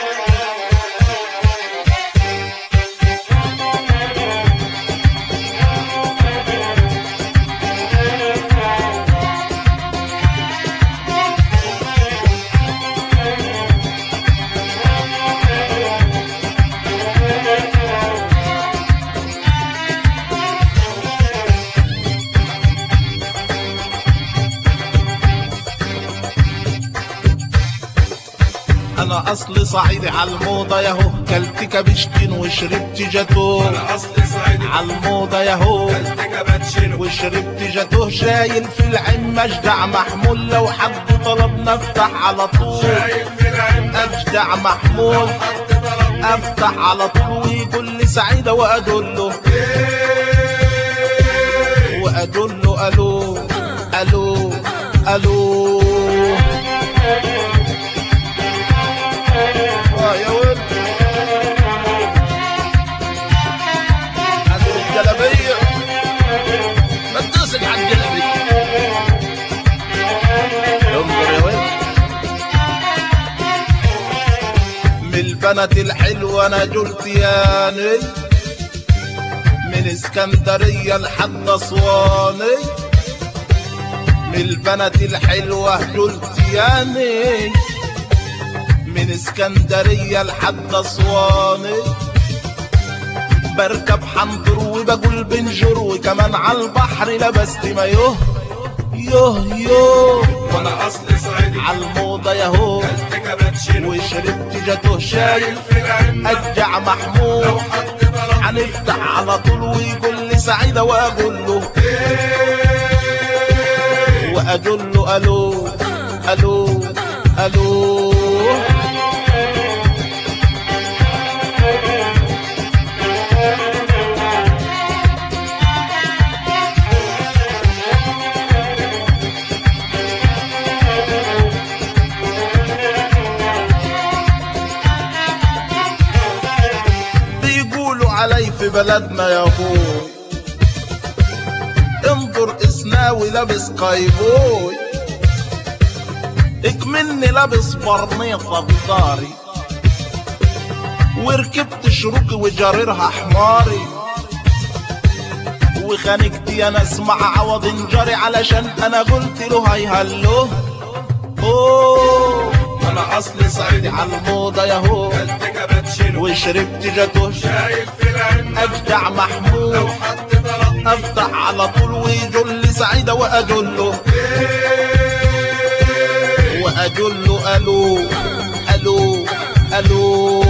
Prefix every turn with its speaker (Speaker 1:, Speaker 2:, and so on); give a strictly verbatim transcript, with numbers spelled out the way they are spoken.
Speaker 1: انا اصلي صعيدي عالموضة ياهو، كلت كبشتين وشربت جاتوه.
Speaker 2: انا اصلي صعيدي
Speaker 1: عالموضة ياهو،
Speaker 2: كلت كباتشينو
Speaker 1: وشربت جاتوه. شايل في العين مجدع محمول، لو حد طلبنا افتح على طول.
Speaker 2: شايل في العين
Speaker 1: اجدع محمول،
Speaker 2: حد طلبني
Speaker 1: افتح على طول. ويقول لي سعيدة وادله وادله الو الو الو. اه يا ولد هذه الجلبية ما تدوسك على الجلبية. انظر يا ولد من البنات الحلوة انا جلتياني، من اسكندرية لحد اسواني. من البنات الحلوة جلتياني، من اسكندرية لحد اسواني. بركب حنطر وبقول بنجر، وكمان عالبحر لبست مايوه يوه يوه.
Speaker 2: وانا اصلي صعيدي
Speaker 1: عالموضة ياهو،
Speaker 2: كلت كباتشينو
Speaker 1: وشربت جاتوه. شايل
Speaker 2: في العين
Speaker 1: اجع محمود،
Speaker 2: لو حد طلبني
Speaker 1: هنفتح على طول. ويقول لي سعيدة واقول له واقول له الو الو الو. بيقولوا علي في بلدنا يا ابوي، انظر اسناوي لابس قايبوي، اكمني لابس برنيطة بداري، وركبت شروكي وجريرها حماري. وخانقتي انا اسمع عوض انجري، علشان انا قلت له هاي هلو اوه.
Speaker 2: وانا اصلي صعيدي
Speaker 1: عالموضة ياهو،
Speaker 2: كلت كباتشينو
Speaker 1: وشربت جاتوه.
Speaker 2: شايل في العين
Speaker 1: اجدع
Speaker 2: لو
Speaker 1: محمود،
Speaker 2: حد طلبني
Speaker 1: افتح على طول. ويقول لي سعيدة واجله واجله الو الو الو.